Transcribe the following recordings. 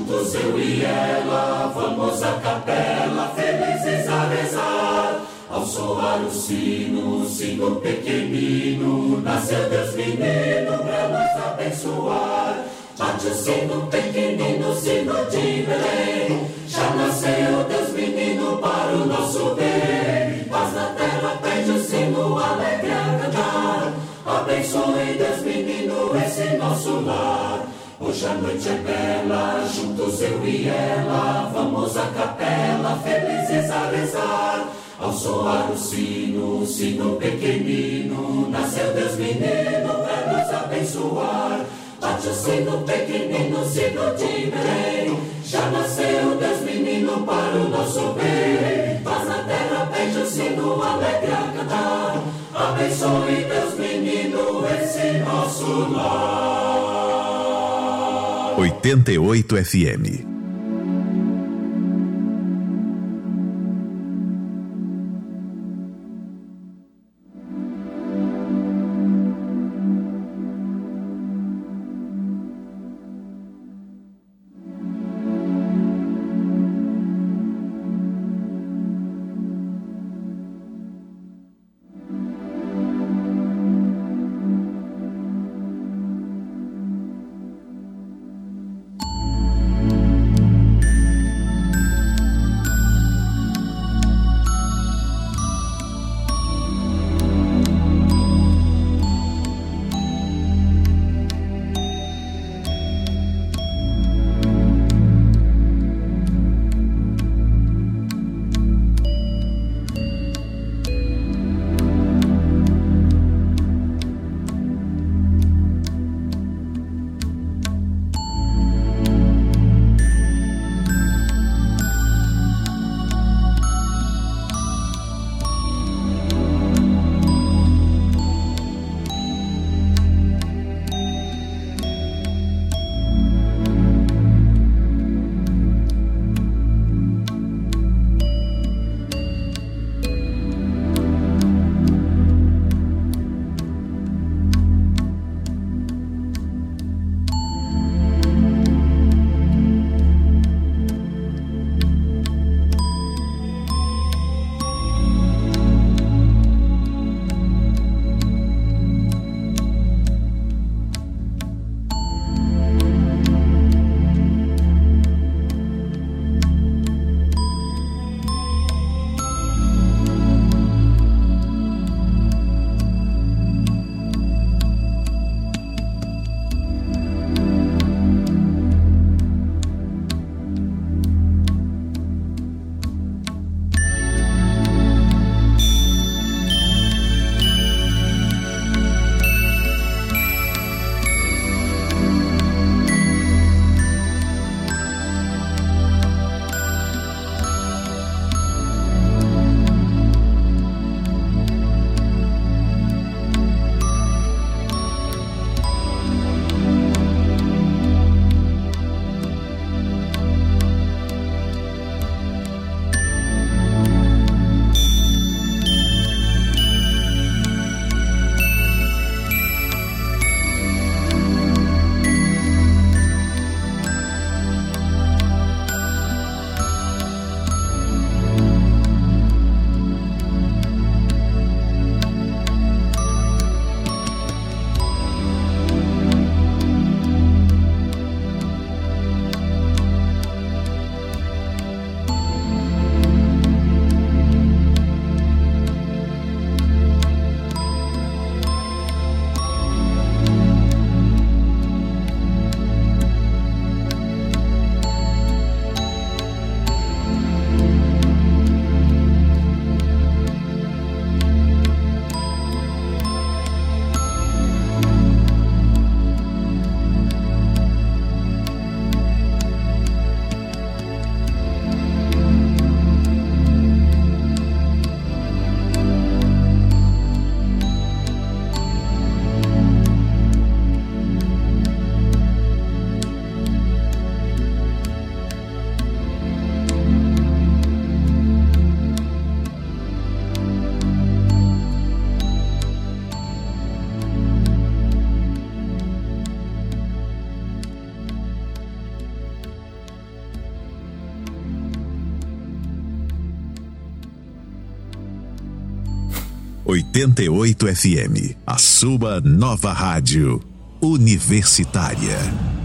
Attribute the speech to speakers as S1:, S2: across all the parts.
S1: juntos eu e ela, vamos à capela, felizes a rezar. Ao soar o sino, sino pequenino, nasceu Deus menino pra nos abençoar. Bate o sino pequenino, sino de Belém, já nasceu Deus menino para o nosso bem. Paz na terra, pede o sino, alegre a cantar. Abençoe Deus menino esse nosso lar. Hoje a noite é bela, juntos eu e ela, vamos à capela, felizes a rezar. Ao soar o sino, sino pequenino, nasceu Deus menino para nos abençoar. Bate o sino pequenino, sino de Belém, já nasceu Deus menino para o nosso bem. Paz na terra, pede o sino, alegre a cantar. Abençoe Deus menino esse nosso lar.
S2: 88 FM. 88 FM, a sua nova rádio universitária.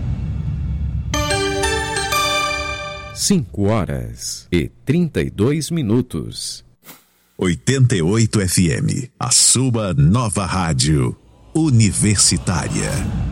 S3: 5h32.
S2: 88 FM, a sua nova rádio universitária.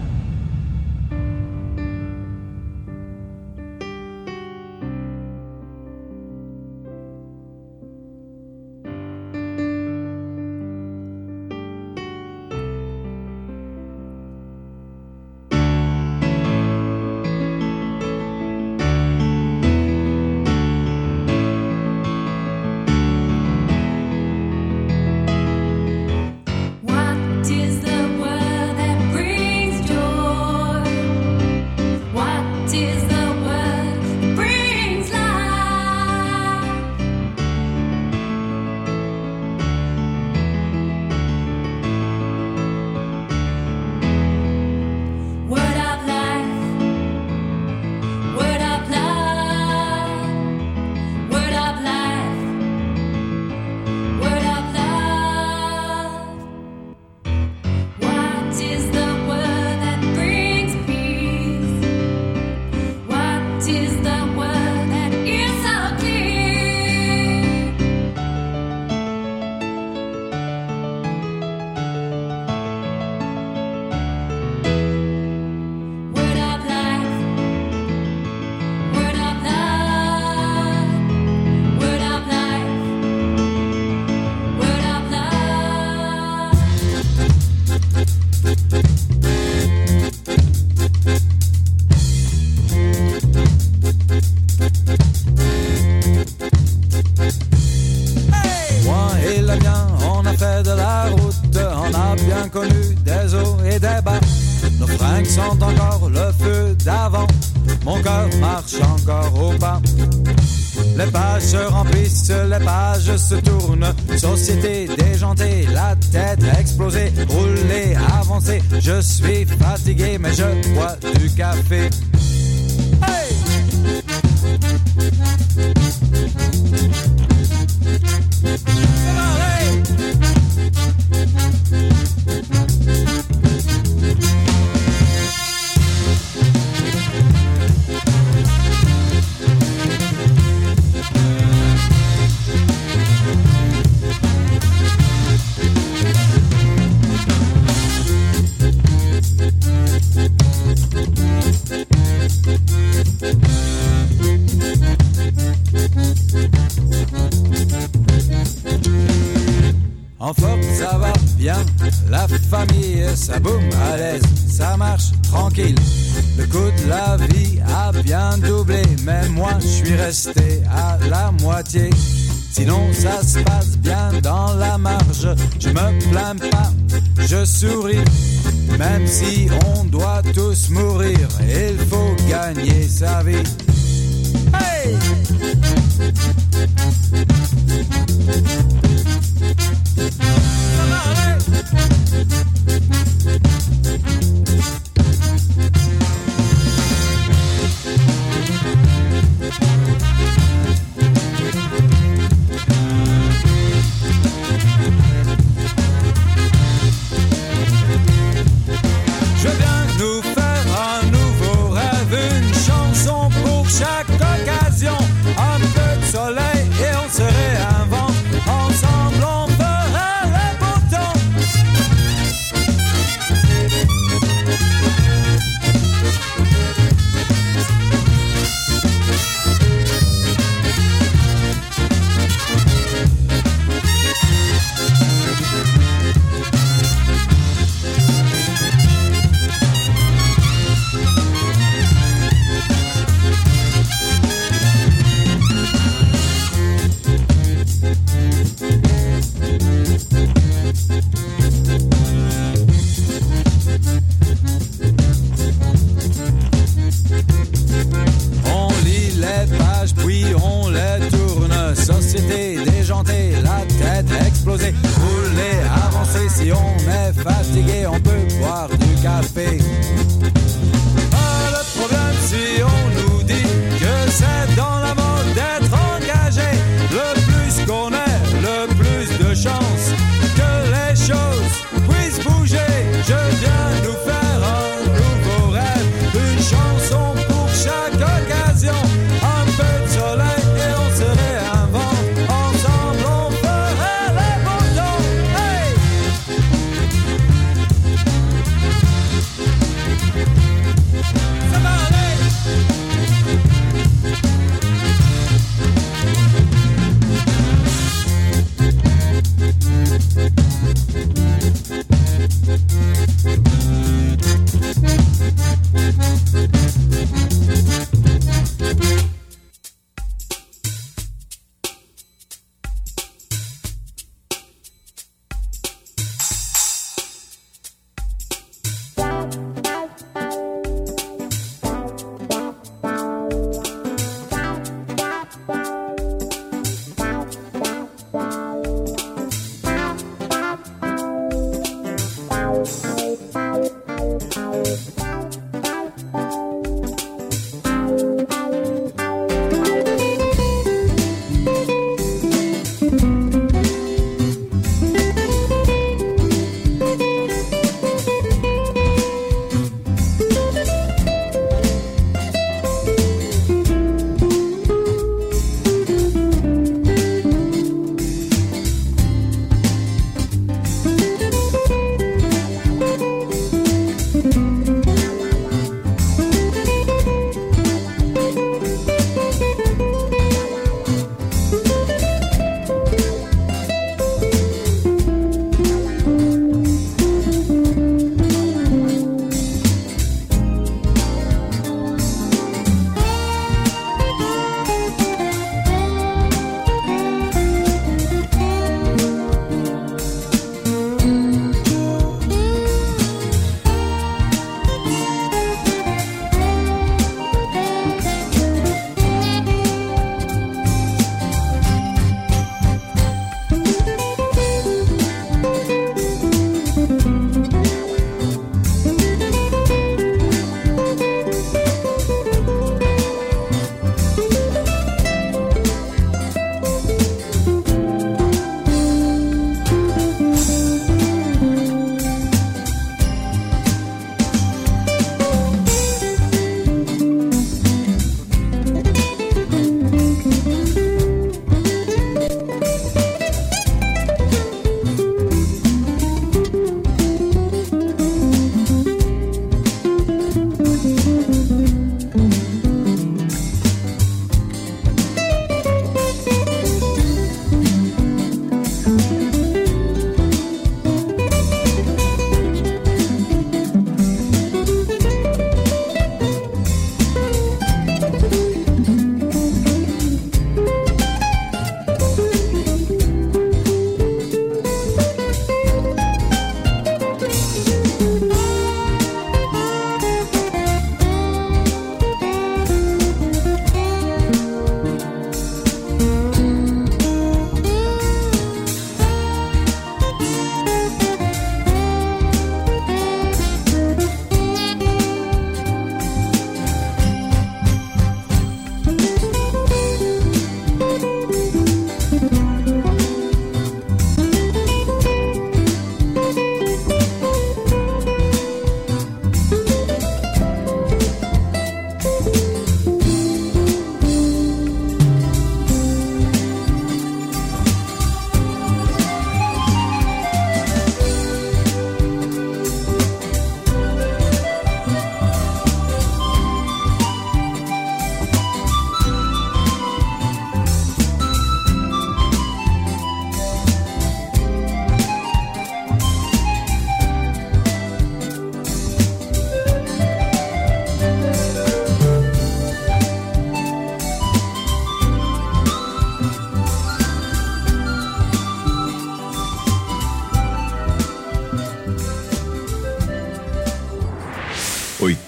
S4: Se tourne, société déjantée, la tête explosée, rouler, avancer. Je suis fatigué, mais je bois du café. Hey! En forme, ça va bien, la famille, ça boum à l'aise, ça marche tranquille. Le coût de la vie a bien doublé, mais moi je suis resté à la moitié. Sinon ça se passe bien dans la marge, je me plains pas, je souris. Même si on doit tous mourir, il faut gagner sa vie. Hey! Je viens nous faire un nouveau rêve, une chanson pour chaque occasion.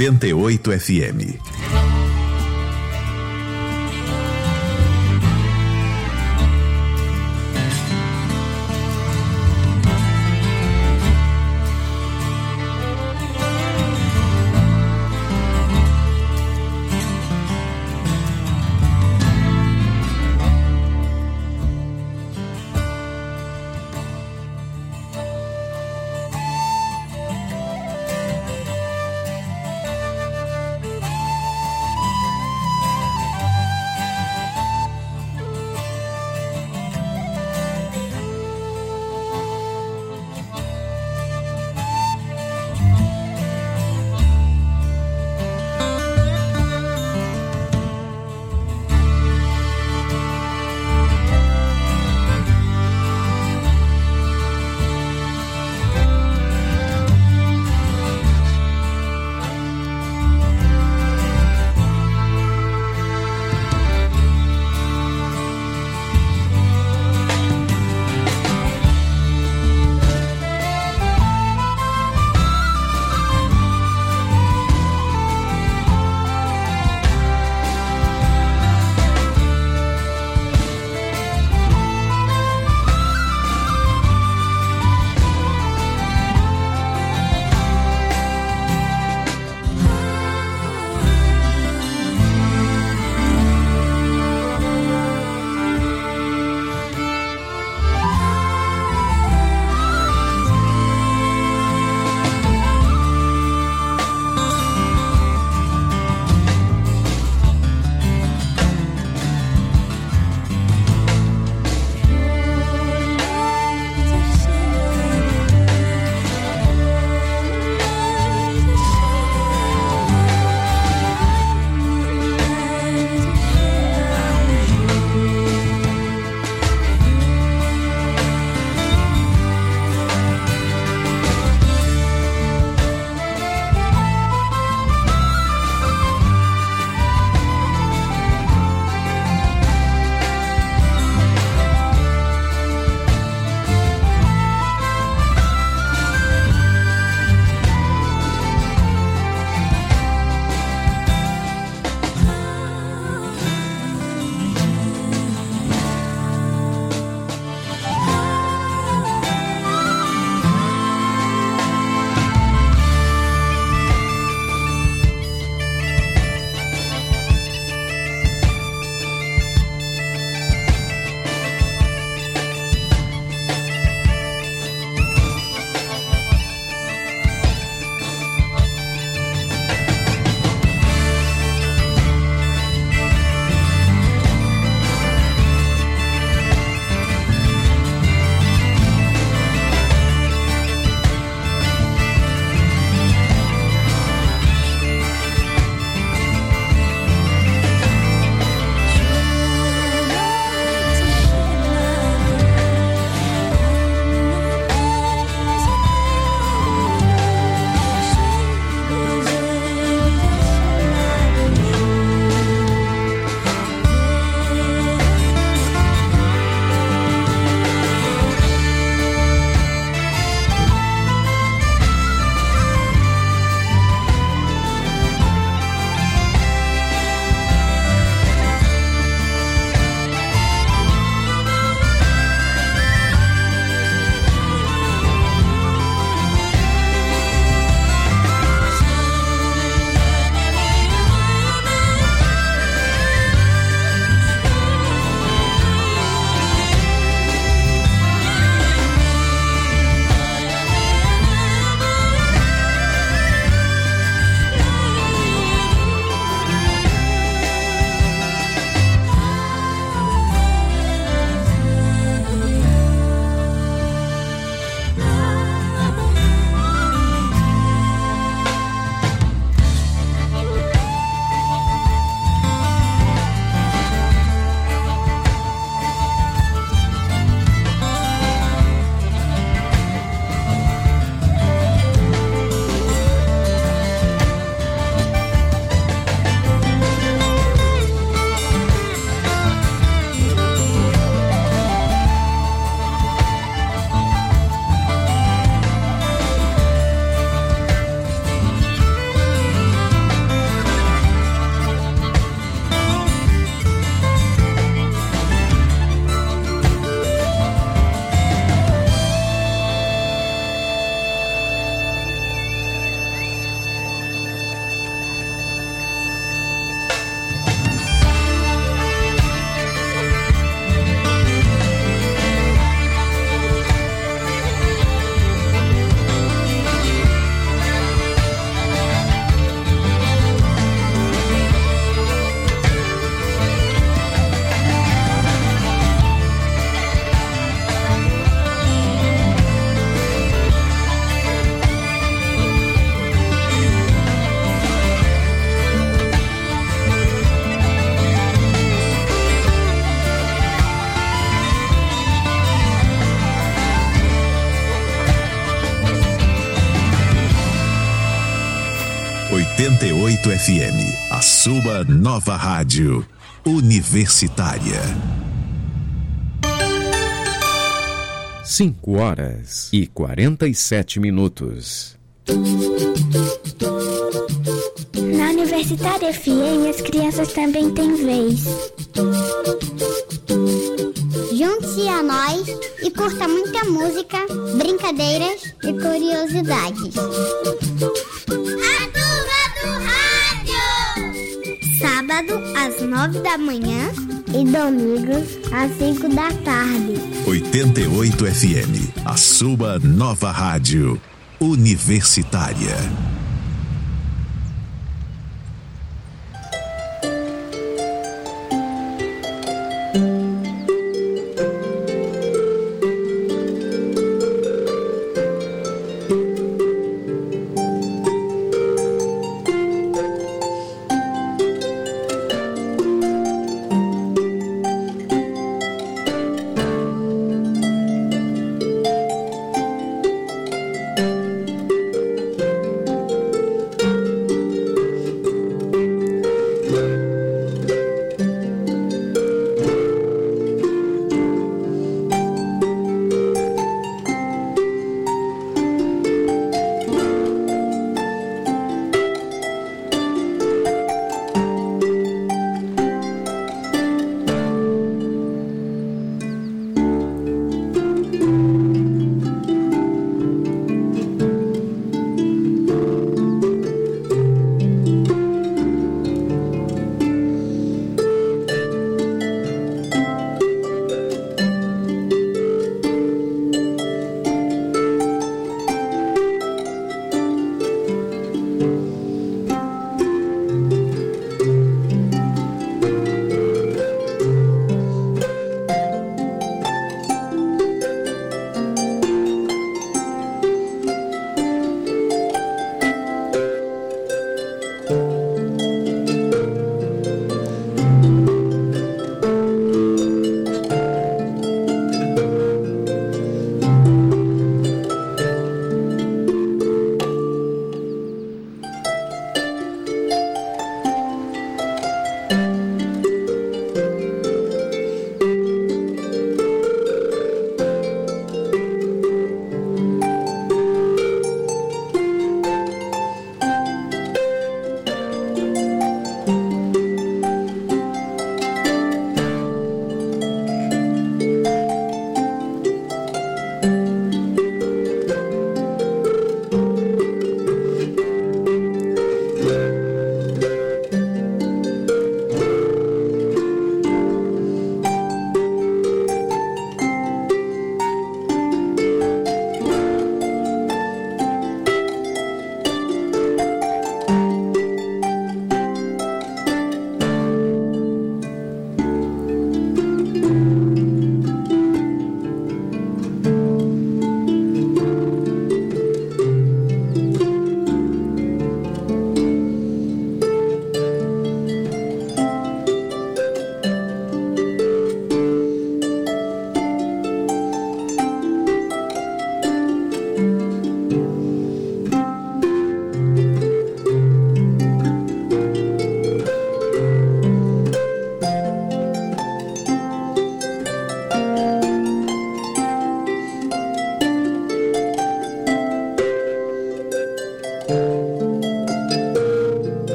S2: 88 FM. 88 FM, a sua nova rádio universitária.
S3: 5h47.
S5: Na Universitária FM, as crianças também têm vez.
S6: Junte-se a nós e curta muita música, brincadeiras e curiosidades.
S7: A Turma do Rádio!
S6: Sábado às 9 da manhã e domingos às 5 da tarde.
S2: 88 FM, a sua nova rádio universitária.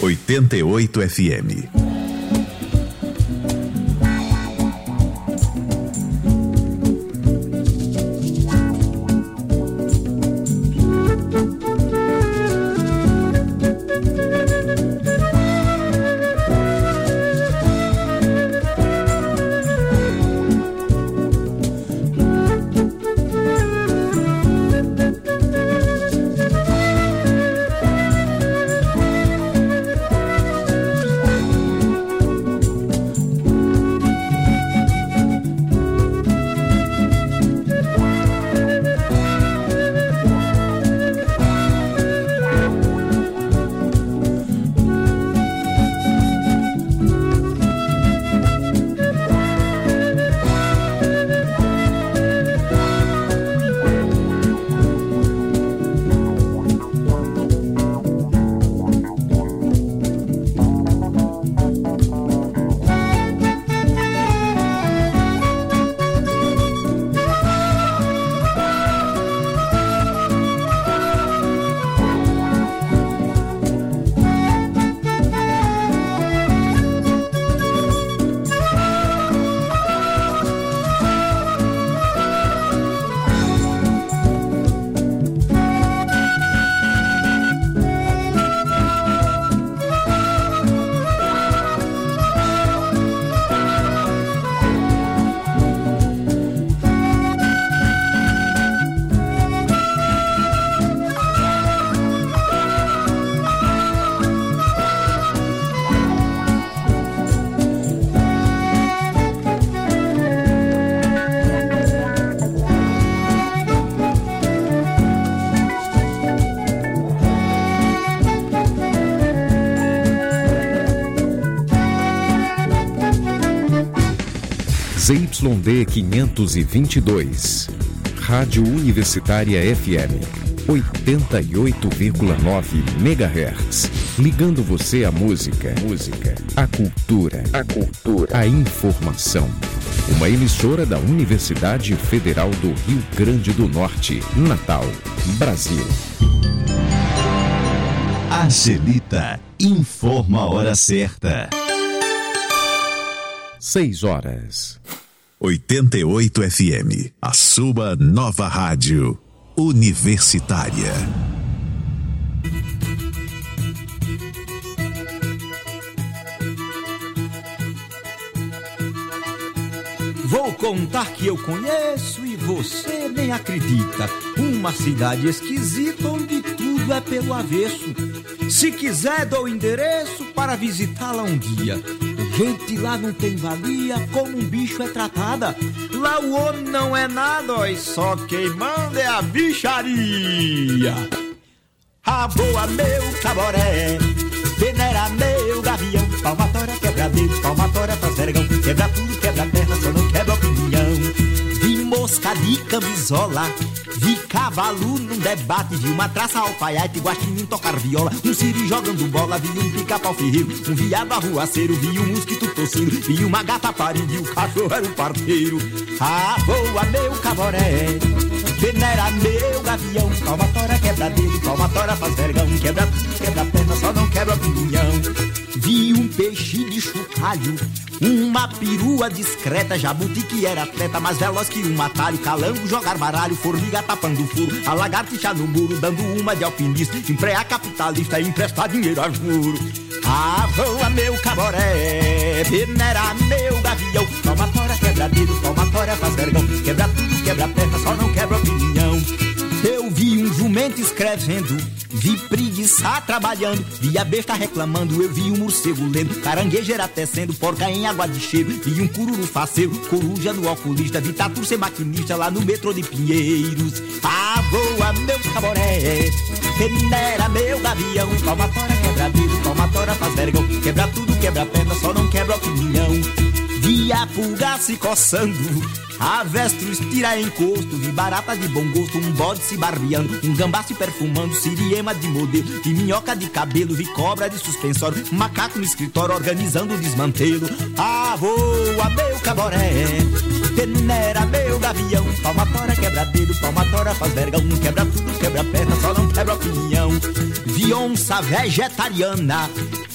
S2: 88 FM.
S3: ZYD 522, Rádio Universitária FM, 88,9 MHz, ligando você à música, à cultura, a informação. Uma emissora da Universidade Federal do Rio Grande do Norte, Natal, Brasil.
S2: Angelita informa a hora certa.
S3: 6 horas.
S2: 88 FM, a sua nova rádio universitária.
S8: Vou contar que eu conheço e você nem acredita. Uma cidade esquisita onde tudo é pelo avesso. Se quiser dou o endereço para visitá-la um dia. Gente, lá não tem valia, como um bicho é tratada. Lá o homem não é nada, ó, só quem manda é a bicharia. A boa meu caboré, peneira meu gavião, palmatória quebra dedo, palmatória faz vergão, quebra tudo, quebra perna, só não quebra opinião. Vi mosca de camisola, vi cavalo num debate, vi uma traça alfaiate, guaxinim tocar viola, um siri jogando bola, vi um pica-pau ferreiro, um viado arruaceiro, vi um mosquito tossindo, vi uma gata parindo e o cachorro era um parteiro. Ah, voa meu caboré, peneira meu gavião, palmatória quebra dedo, palmatória faz vergão, quebra tudo, quebra perna, só não quebra opinião. Vi um peixe de chocalho, uma perua discreta, jabuti que era atleta, mais veloz que um atalho, calango jogar baralho, formiga tapando o furo, a lagartixa no muro, dando uma de alpinista, empregar capitalista e emprestar dinheiro a juro. Ah, voa meu caboré, peneira meu gavião, palmatória quebra dedo, palmatória faz vergão, quebra tudo, quebra perna, só não quebra opinião. Eu vi um jumento escrevendo, vi preguiça trabalhando, vi a besta reclamando, eu vi um morcego lendo, caranguejeira tecendo, porca em água de cheiro, vi um cururu faceiro, coruja no oculista, vi tatu ser maquinista lá no metrô de Pinheiros. Ah, voa meu caboré, peneira meu gavião, palmatória quebra dedo, palmatória faz vergão, quebra tudo, quebra perna, só não quebra opinião. Vi a pulga se coçando, avestruz tira encosto, vi barata de bom gosto, um bode se barbeando, um gambá se perfumando, siriema de modelo, vi minhoca de cabelo, vi cobra de suspensório, macaco no escritório organizando o desmantelo. Ah, voa meu caboré, peneira meu gavião, palmatória quebra dedo, palmatória faz vergão, quebra tudo, quebra perna, só não quebra opinião. Vi onça vegetariana,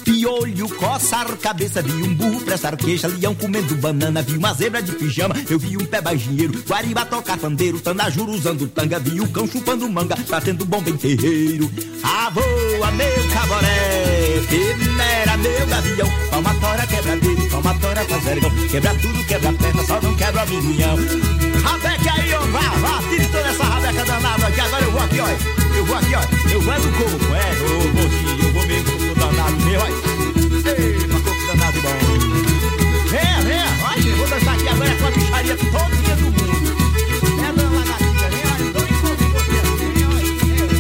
S8: piolho coçar cabeça, vi um burro prestar queixa, leão comendo banana, vi uma zebra de pijama, eu vi um pé baixinheiro, guariba tocar pandeiro, tanajuro usando tanga, vi o cão chupando manga, batendo bomba em terreiro. Ah, voa meu caboré, peneira meu gavião, palmatória quebradeiro, palmatória faz vergão, quebra tudo, quebra perna, só não quebra o minhão. Rabeca aí, ó, vá, tire toda essa rabeca danada aqui, agora eu vou aqui, ó, eu vou no coco, eu vou mesmo com o danado meu, ó. Ei, uma coco danado bom. Venha, olha, eu vou dançar aqui agora com a bicharia todo dia do mundo. É a dona lagartixa, vem, olha, tô em conta com você, vem, olha.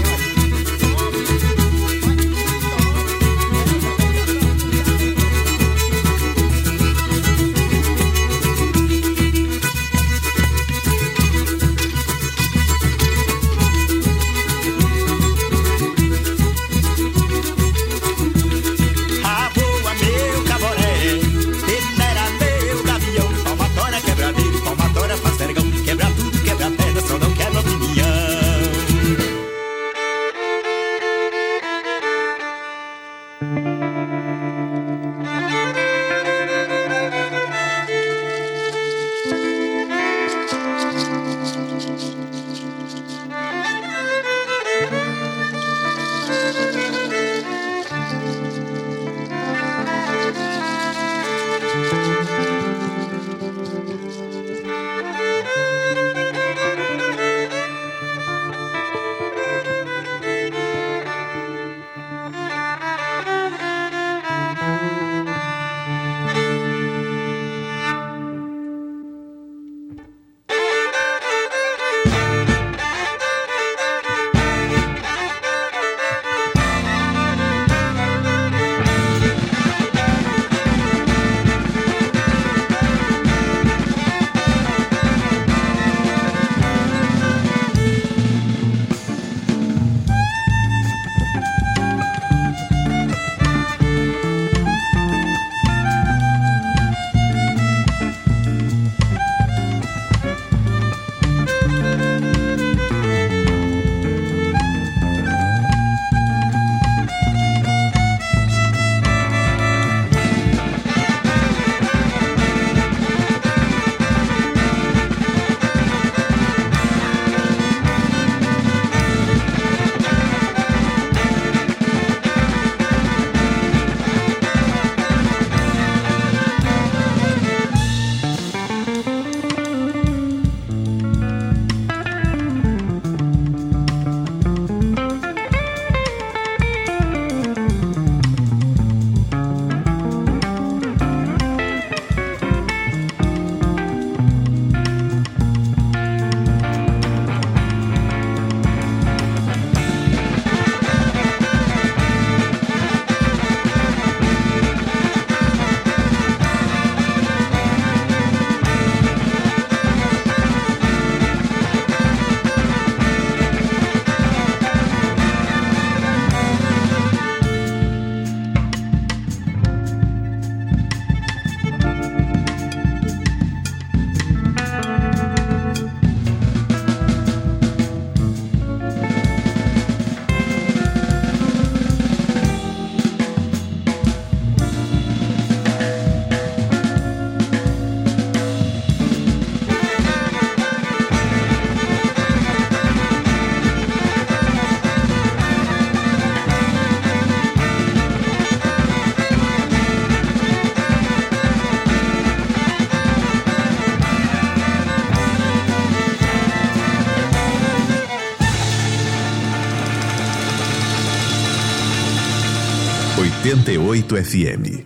S2: FM.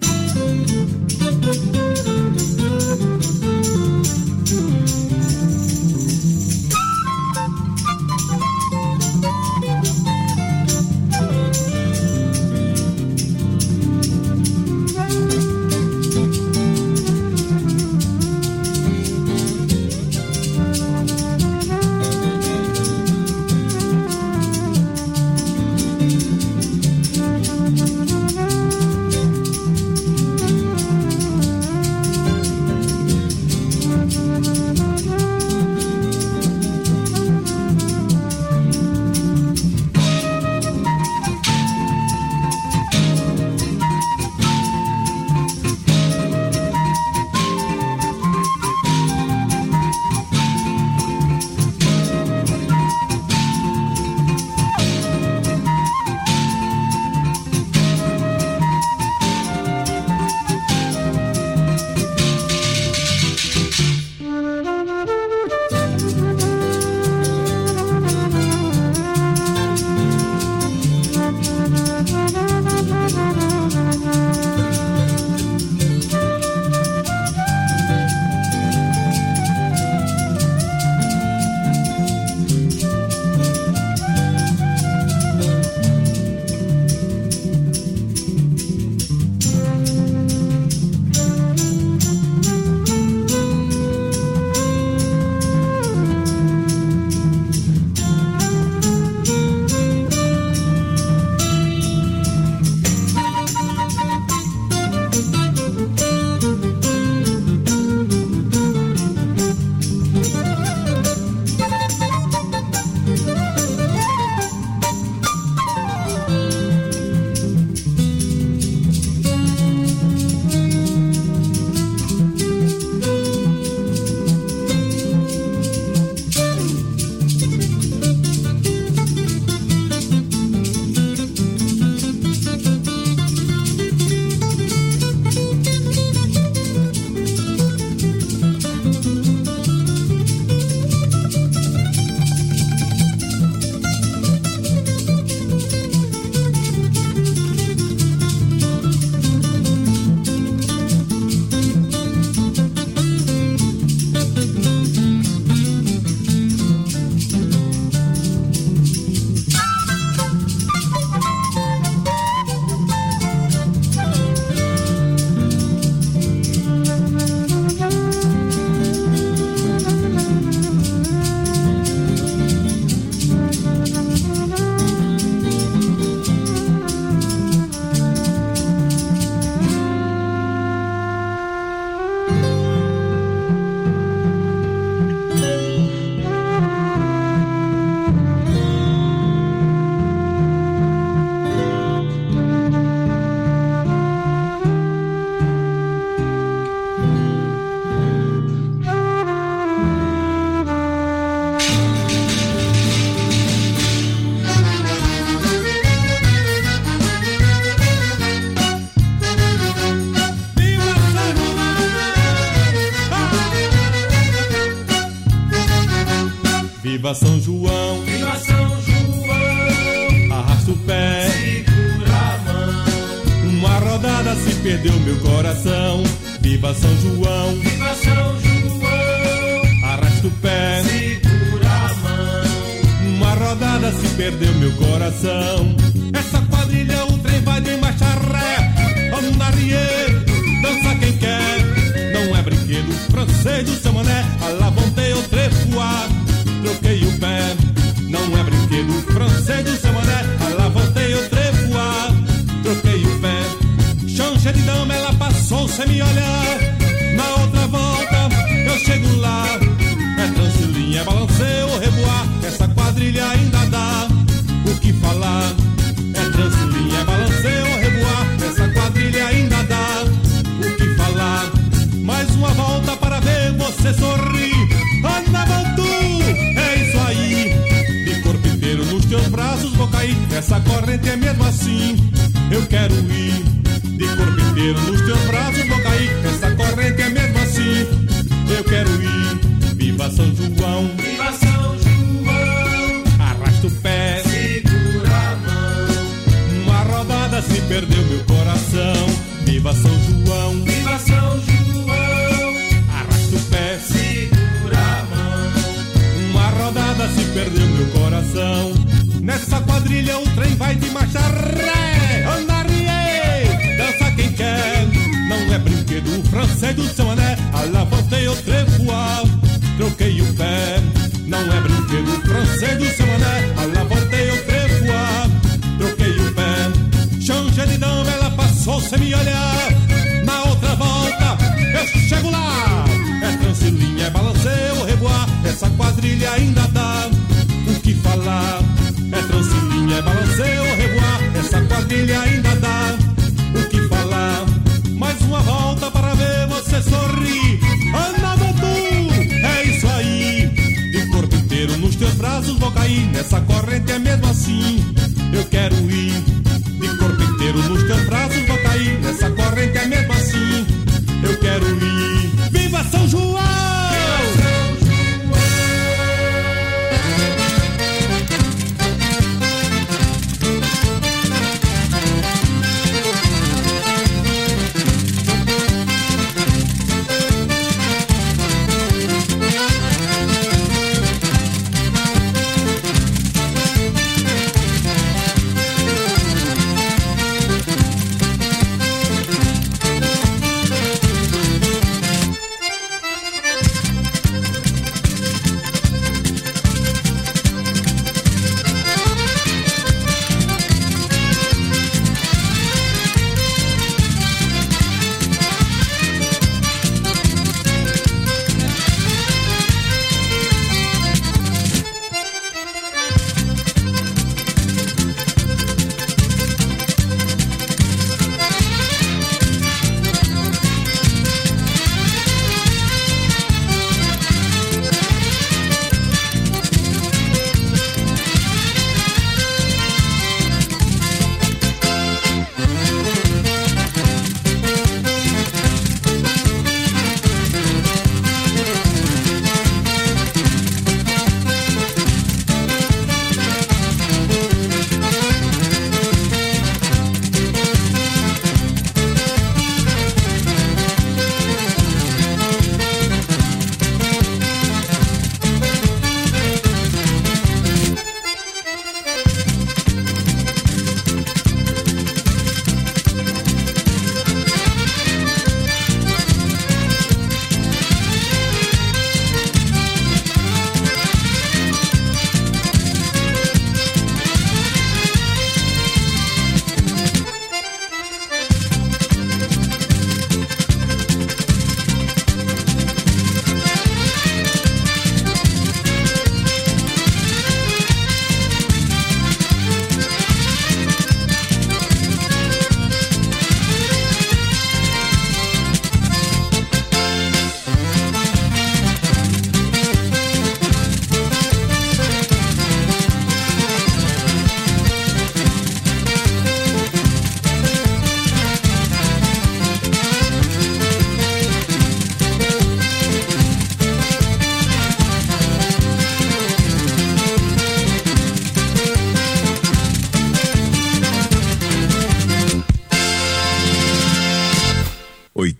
S9: Viva São João,
S1: viva São João,
S9: arrasta o pé,
S1: segura a mão.
S9: Uma rodada se perdeu meu coração. Viva São João,
S1: viva São João,
S9: arrasta o pé,
S1: segura a mão.
S9: Uma rodada se perdeu meu coração. Essa quadrilha o trem vai de marcha ré. Vamos na Rie, dança quem quer. Não é brinquedo francês do seu mané. Alá vontei o trefoar, troquei o pé. Não é brinquedo francês do seu mané. Alá voltei o trefoar, troquei o pé. Chancha de dama, ela passou sem me olhar. Na outra volta eu chego lá. É transilinha, balanceio, reboar. Essa quadrilha ainda dá o que falar. É transilinha, balanceio, reboar. Essa quadrilha ainda dá o que falar. Mais uma volta para ver você sorrir. Anda, Bantu, é isso aí. De corpo inteiro nos teus braços vou cair. Essa corrente é mesmo assim, eu quero ir. De corpo inteiro nos teus braços vou cair. Essa corrente é mesmo assim, eu quero ir. Viva São João,
S1: viva São João,
S9: arrasta o pé,
S1: segura a mão.
S9: Uma rodada se perdeu meu coração. Viva São João,
S1: viva São João,
S9: arrasta o pé,
S1: segura a mão.
S9: Uma rodada se perdeu meu coração. Nessa quadrilha o trem vai de marcha ré. Anda, Rie, dança quem quer. Não é brinquedo francês do seu mané. Alá voltei o trefoar, troquei o pé. Não é brinquedo francês do seu mané. Alá voltei o trefoar, troquei o pé. Chancha de dama, ela passou sem me olhar. Na outra volta eu chego lá. É transilinha, é balanceio, reboar. Essa quadrilha ainda dá o que falar. É transilinha, é balanceio, reboar. Essa quadrilha ainda dá o que falar. Mais uma volta para ver você sorrir. Anda, Bantu, é isso aí. De corpo inteiro nos teus braços vou cair. Nessa corrente é mesmo assim, eu quero ir. De corpo inteiro nos teus braços vou cair. Nessa corrente é mesmo assim, eu quero ir. Viva São João!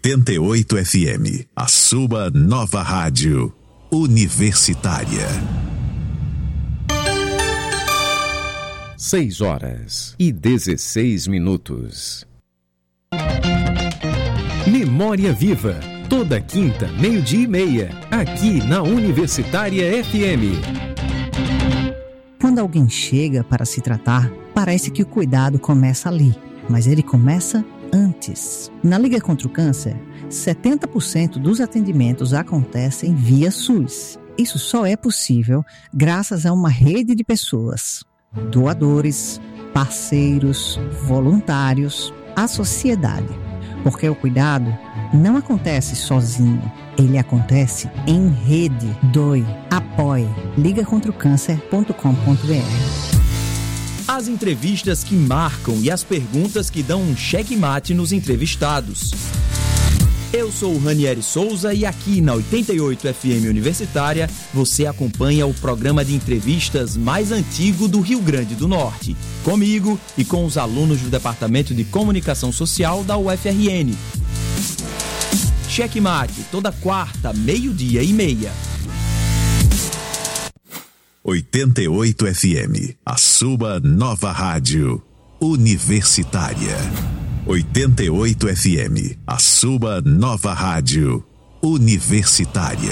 S2: 88 FM, a sua nova rádio universitária.
S3: 6h16. Memória Viva, toda quinta, 12:30, aqui na Universitária FM.
S10: Quando alguém chega para se tratar, parece que o cuidado começa ali, mas ele começa antes. Na Liga contra o Câncer, 70% dos atendimentos acontecem via SUS. Isso só é possível graças a uma rede de pessoas, doadores, parceiros, voluntários, a sociedade. Porque o cuidado não acontece sozinho, ele acontece em rede. Doe, apoie, ligacontraocâncer.com.br.
S8: As entrevistas que marcam e as perguntas que dão um checkmate nos entrevistados. Eu sou o Ranieri Souza e aqui na 88 FM Universitária você acompanha o programa de entrevistas mais antigo do Rio Grande do Norte. Comigo e com os alunos do Departamento de Comunicação Social da UFRN. Checkmate, toda quarta, 12:30.
S2: 88 FM, a sua nova rádio universitária. 88 FM, a sua nova rádio universitária.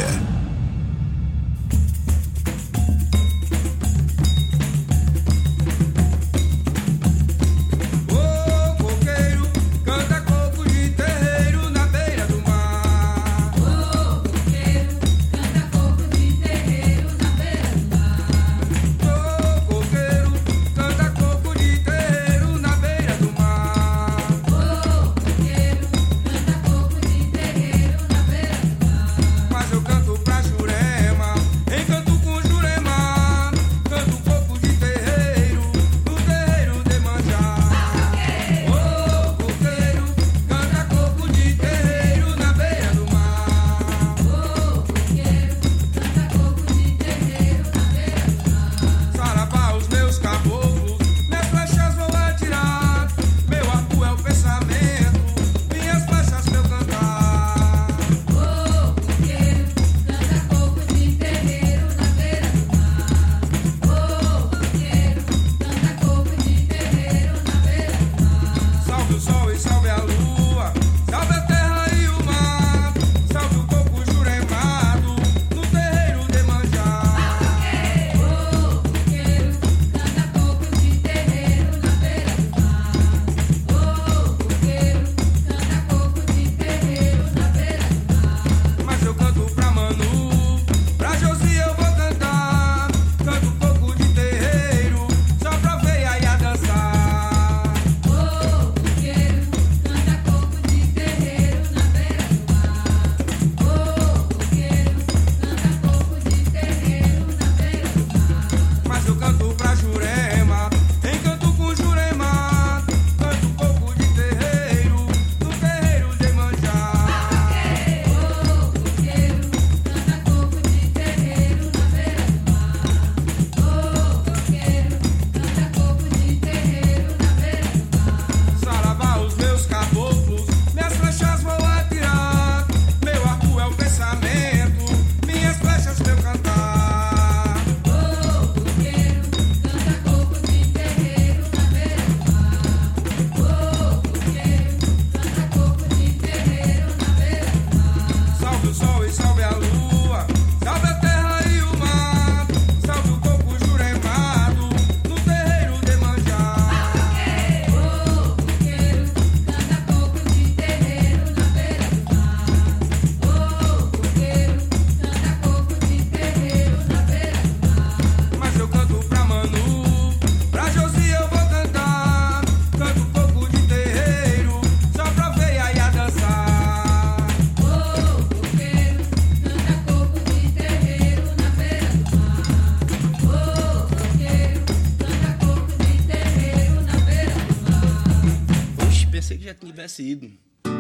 S11: tivesse ido.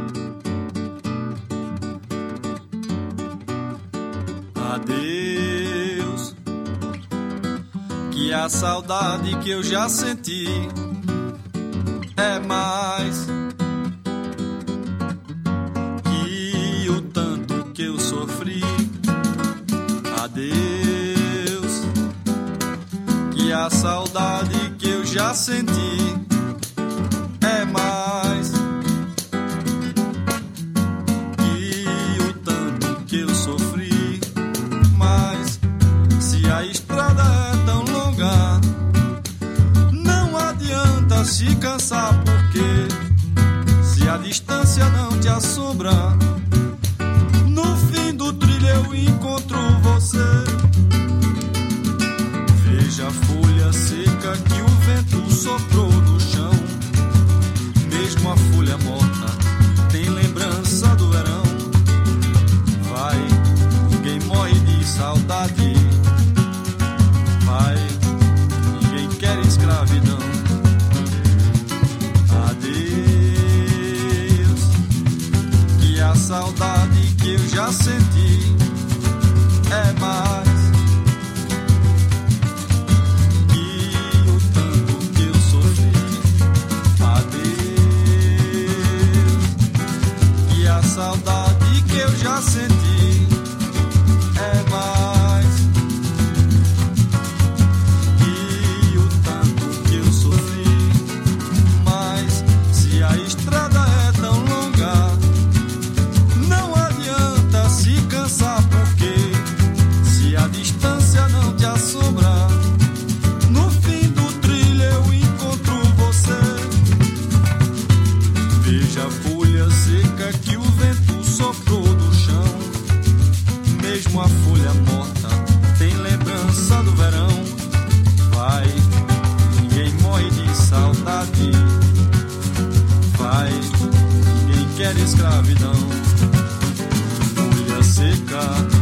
S11: Adeus, que a saudade que eu já senti é mais que Adeus, que a saudade que eu já senti é mais que o tanto que eu sofri. Mas se a estrada é tão longa, não adianta se cansar, porque se a distância não te assombra, no fim do trilho eu encontro você. Veja a folha seca que o vento soprou no chão, mesmo a folha morta tem lembrança do verão. Vai, ninguém morre de saudade. Vai, ninguém quer escravidão. Adeus, que a saudade que eu já senti é mais que o tanto que eu sofri. Adeus, que a saudade que eu já senti é mais que o tanto que eu sofri. Mas se a estrada é tão longa, não adianta se cansar, porque se a distância não te assombra, no fim do trilho eu encontro você. Veja a folha seca que o vento soprou do chão, mesmo a folha morta tem lembrança do verão. Vai, ninguém morre de saudade. Vai, ninguém quer escravidão. Folha seca